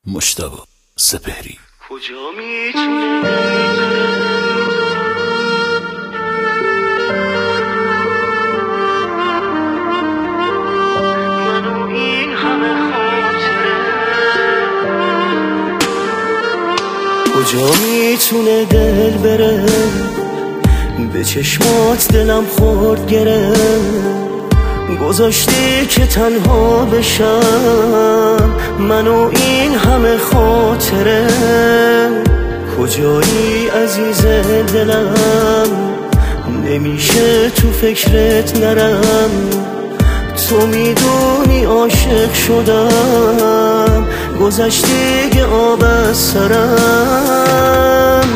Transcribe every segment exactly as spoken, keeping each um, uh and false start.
مجتبی سپهری. کجا میتونه منو این همه خاطره، کجا میتونه دل بره به چشمات دلم خورد گره، گذاشتی که تنها بشم منو این همه خاطره. کجایی عزیز دلم نمیشه تو فکرت نرم، تو میدونی عاشق شدم گذشتی که آب از سرم.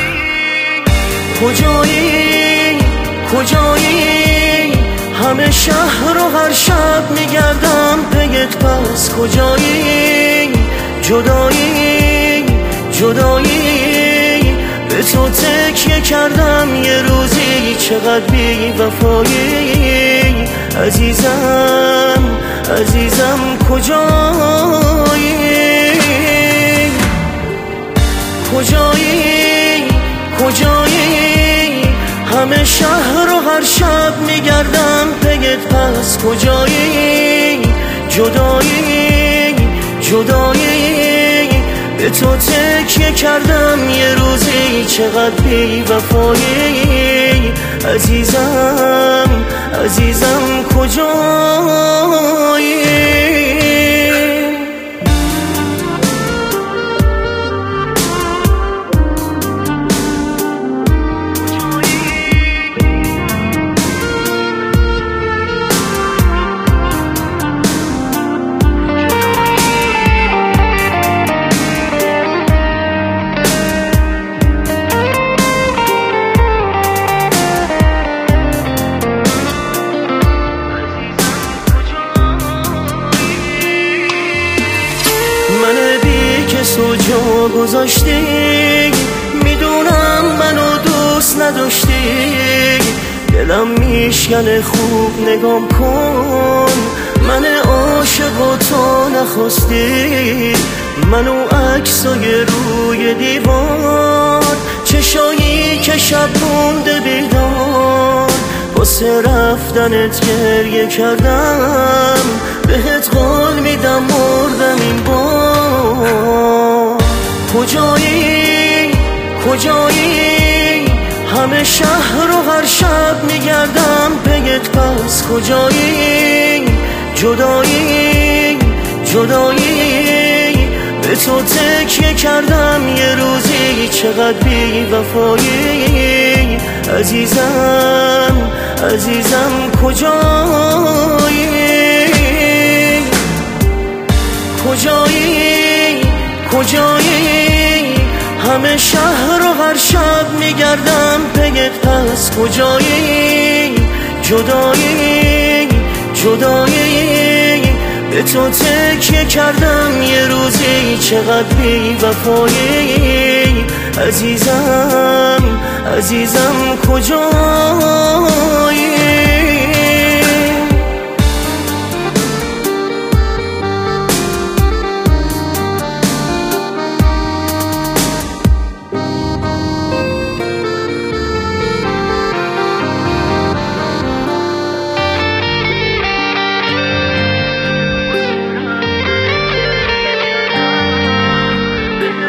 کجایی کجایی همه شهر رو هر شب میگردم پیت، پس کجایی جدایی جدایی به تو تکیه کردم یه روزی، چقدر بی وفایی عزیزم عزیزم کجایی کجایی کجایی همه شهر رو هر شب میگردم پیت، پس کجایی جدایی جدایی به تو تکیه کردم یه روزی، چقدر بی وفایی عزیزم عزیزم کجایی. من بی کس و جا گذاشتی، میدونم منو دوست نداشتی، دلم میشکنه خوب نگام کن، من عاشق و تو نخواستی، منو عکسای روی دیوار، چشایی که شب مونده بیدار، واسه رفتنت گریه کردم، بهت قول میدم مردم این بار. کجایی کجایی همه شهر رو هر شب میگردم پیت، پس کجایی جدایی جدایی به تو تکیه کردم یه روزی، چقدر بی وفایی عزیزم عزیزم کجایی کجایی کجایی همه شهر رو هر شب میگردم پیت، پس کجایی جدایی جدایی به تو تکیه کردم یه روزی، چقدر بی وفایی عزیزم عزیزم کجایی.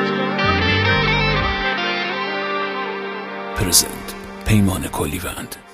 پرزنت پیمان کلیوند.